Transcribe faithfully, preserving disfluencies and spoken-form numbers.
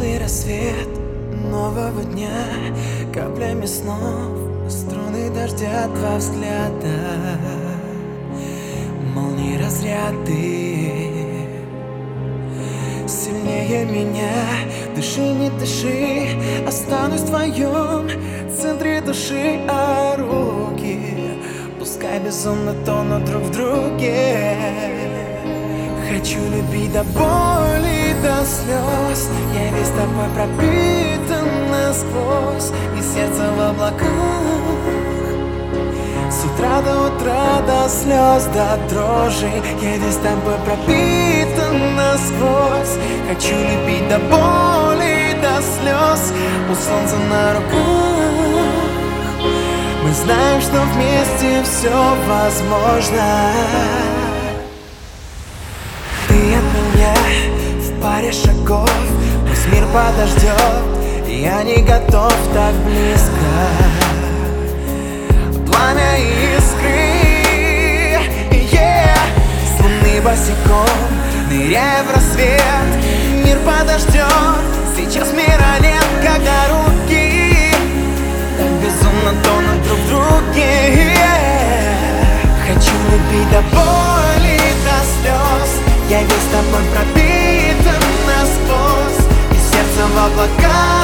Теплый рассвет нового дня, каплями снов, струны дождя, два взгляда, молнии, разряды. Сильнее меня, дыши, не дыши, останусь в твоем центре души, а руки пускай безумно тонут друг в друге. Хочу любить до боли, до слез, я весь тобой пропитан насквозь, и сердце в облаках. С утра до утра, до слез, до дрожи, я весь тобой пропитан насквозь. Хочу любить до боли, до слез, у солнца на руках. Мы знаем, что вместе все возможно. Ты от меня в паре шагов, пусть мир подождет, я не готов так близко. Пламя искры, yeah. С луны босиком, ныряя в рассвет, мир подождет, сейчас мира нет, когда руки так безумно тонут друг в друге, yeah. Хочу любить до боли, до слез, я весь тобой пропитан насквозь, и сердце в облаках.